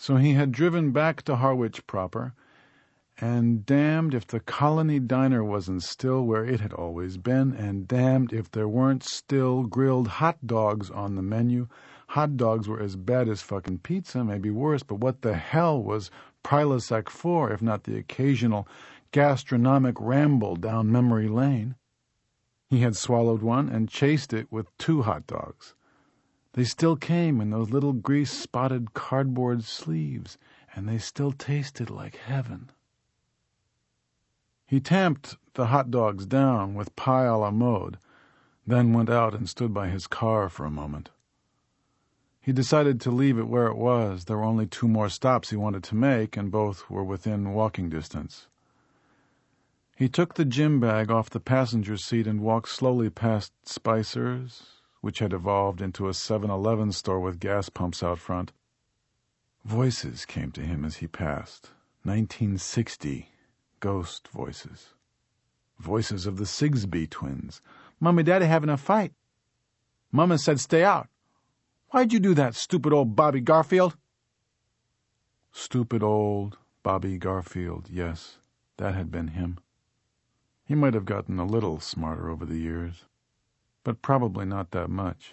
So he had driven back to Harwich proper, and damned if the Colony Diner wasn't still where it had always been, and damned if there weren't still grilled hot dogs on the menu. Hot dogs were as bad as fucking pizza, maybe worse, but what the hell was Prilosec for if not the occasional gastronomic ramble down memory lane? He had swallowed one and chased it with 2 hot dogs. They still came in those little grease-spotted cardboard sleeves, and they still tasted like heaven. He tamped the hot dogs down with pie a la mode, then went out and stood by his car for a moment. He decided to leave it where it was. There were only 2 more stops he wanted to make, and both were within walking distance. He took the gym bag off the passenger seat and walked slowly past Spicer's, which had evolved into a 7-Eleven store with gas pumps out front. Voices came to him as he passed. 1960. Ghost voices. Voices of the Sigsbee twins. "Mom and Daddy having a fight. Mama said stay out. Why'd you do that, stupid old Bobby Garfield?" Stupid old Bobby Garfield, yes, that had been him. He might have gotten a little smarter over the years, but probably not that much.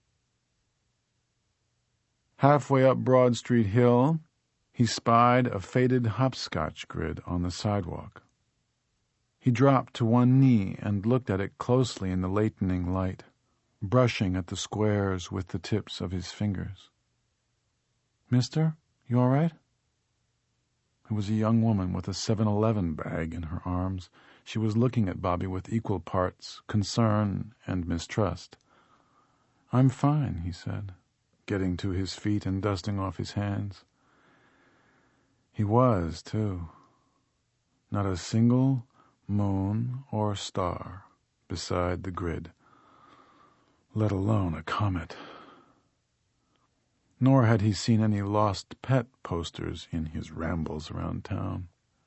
Halfway up Broad Street Hill, he spied a faded hopscotch grid on the sidewalk. He dropped to one knee and looked at it closely in the lightening light, brushing at the squares with the tips of his fingers. "Mister, you all right?" It was a young woman with a 7-Eleven bag in her arms. She was looking at Bobby with equal parts concern and mistrust. "I'm fine," he said, getting to his feet and dusting off his hands. He was, too. Not a single moon or star beside the grid, let alone a comet. Nor had he seen any lost pet posters in his rambles around town.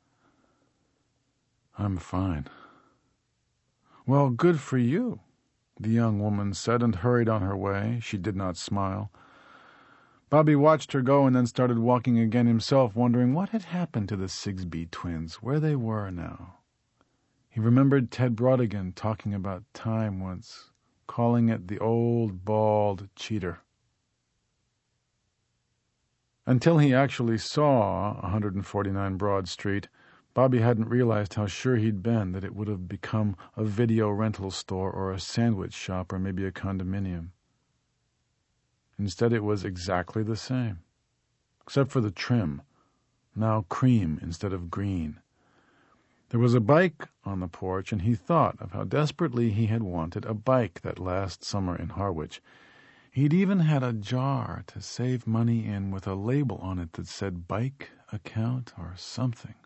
"I'm fine." "Well, good for you," the young woman said and hurried on her way. She did not smile. Bobby watched her go and then started walking again himself, wondering what had happened to the Sigsbee twins, where they were now. He remembered Ted Brodigan talking about time once, calling it the old bald cheater. Until he actually saw 149 Broad Street, Bobby hadn't realized how sure he'd been that it would have become a video rental store or a sandwich shop or maybe a condominium. Instead, it was exactly the same, except for the trim, now cream instead of green. There was a bike on the porch, and he thought of how desperately he had wanted a bike that last summer in Harwich. He'd even had a jar to save money in with a label on it that said bike account or something.